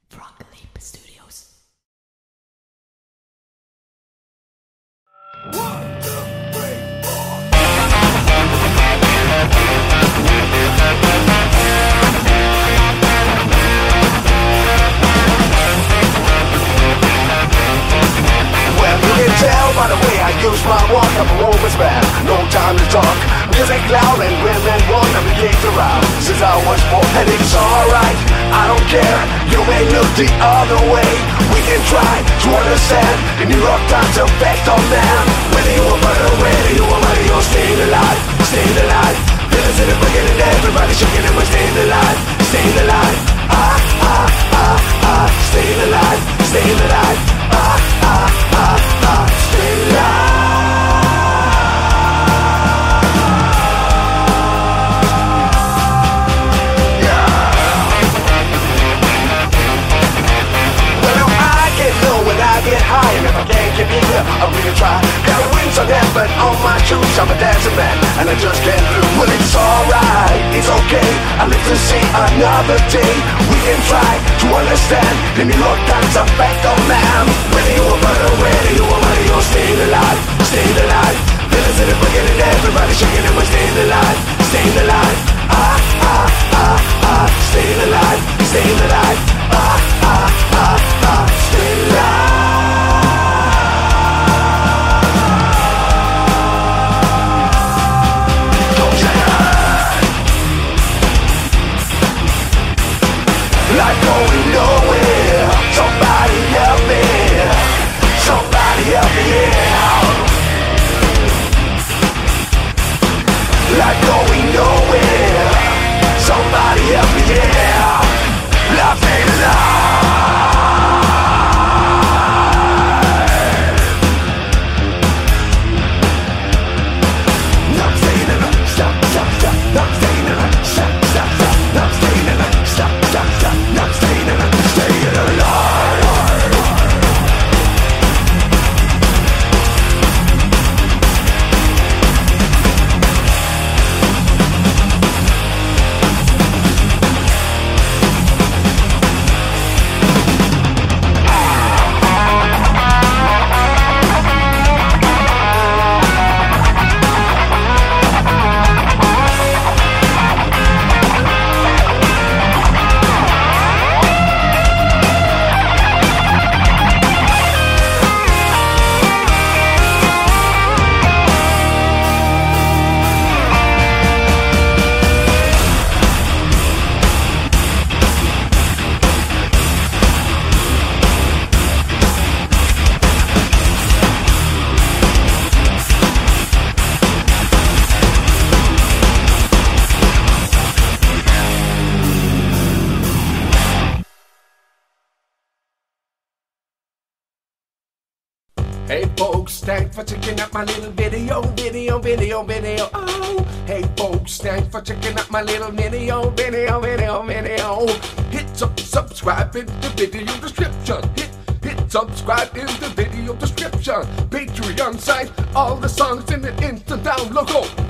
Frog Leap Studios. One, two, three, four. Well, you can tell by the way I use my walk, I'm a woman's man, no time to talk. Music loud and women want to be kicked around since I was born. And it's alright, I don't care, you may look the other way. We can try to understand the New York Times effect on them. Whether you are murder, whether you are money, you're staying alive, staying alive. Feelings in the breaking and everybody shaking and we're staying alive, staying alive. Staying alive, staying alive. Staying alive. Get high, and if I can't get in here, I really try. Got wings on them, but on my shoes, I'm a dancing man, and I just can't lose. Well, it's alright, it's okay, I live to see another day. We can try to understand the New York Times effect on man. Whether you are murder, whether you are money, you're staying alive, staying alive. Feelings in the breaking and everybody shaking and we're staying alive, staying alive. Staying alive, staying alive. Staying alive. Like going nowhere. Somebody help me. Somebody help me, yeah. Like going nowhere. Somebody help me, yeah. Love me alive. Not staying alive. Stop, stop, stop. Not staying alive. Stop, stop, stop. Not staying alive. Stop, stop, stop. Not staying alive. Staying alive. Hey folks, thanks for checking out my little video. Oh, hey folks, thanks for checking out my little video. Hit subscribe in the video description. Hit subscribe in the video description. Patreon site, all the songs in the instant down logo.